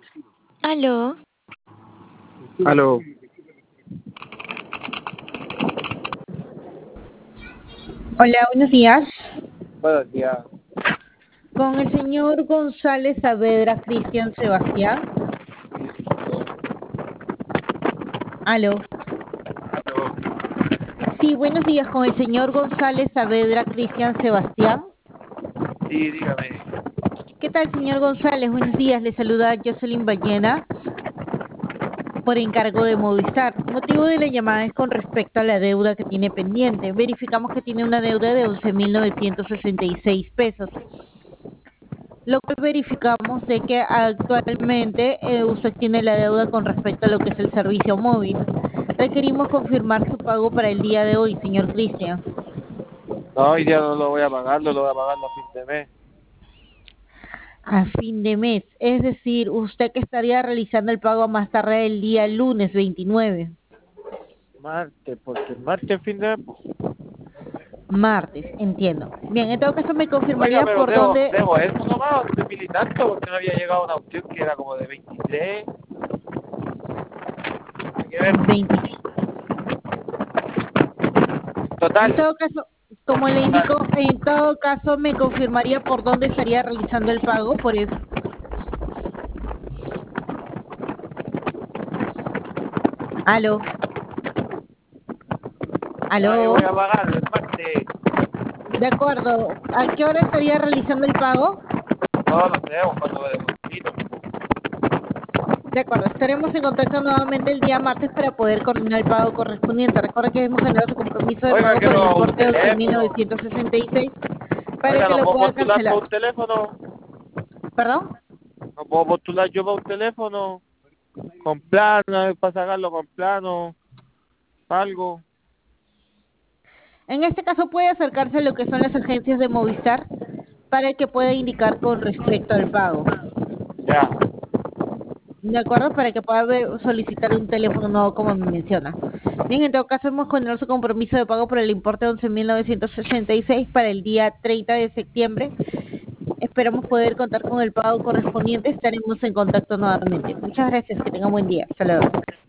Aló, Aló, Hola, buenos días. buenos días. Con el señor González Saavedra Cristian Sebastián. Aló. Aló, Sí, buenos días con el señor González Saavedra Cristian Sebastián. sí, dígame. ¿Qué tal, señor González? Buenos días. Le saluda Jocelyn Ballena por encargo de Movistar. El motivo de la llamada es con respecto a la deuda que tiene pendiente. Verificamos que tiene una deuda de 11.966 pesos. Lo cual verificamos de que actualmente usted tiene la deuda con respecto a lo que es el servicio móvil. Requerimos confirmar su pago para el día de hoy, señor Cristian. No, hoy día no lo voy a pagar, lo voy a pagar a fin de mes. A fin de mes, es decir, usted que estaría realizando el pago a más tarde el día lunes 29. Martes, porque el martes es fin de mes. Martes, entiendo. Bien, en todo caso me Oiga, confirmaría pero por debo, dónde. debo eso nomás, de mil y tanto, porque no había llegado una opción que era como de 23. Hay que ver. 20. En Total, todo caso, como le indico, en todo caso me confirmaría por dónde estaría realizando el pago, por eso. Aló, ya yo voy aló. a pagar el martes. De acuerdo. ¿A qué hora estaría realizando el pago? No, no sé, cuando me deposito. De acuerdo. Estaremos en contacto nuevamente el día martes para poder coordinar el pago correspondiente. Recuerda que hemos generado su compromiso de Oiga, pago que por el no, un importe de teléfono. 11.966 para Oiga, que no lo puedo pueda postular para cancelar. un teléfono. ¿Perdón? No puedo postular yo para un teléfono. Con plano, para sacarlo con plano. Algo. En este caso puede acercarse a lo que son las agencias de Movistar para que pueda indicar con respecto al pago. Ya. De acuerdo, para que pueda solicitar un teléfono nuevo como me menciona. Bien, en todo caso hemos generado su compromiso de pago por el importe de 11.966 para el día 30 de septiembre. Esperamos poder contar con el pago correspondiente. Estaremos en contacto nuevamente. Muchas gracias, que tenga buen día. Hasta luego.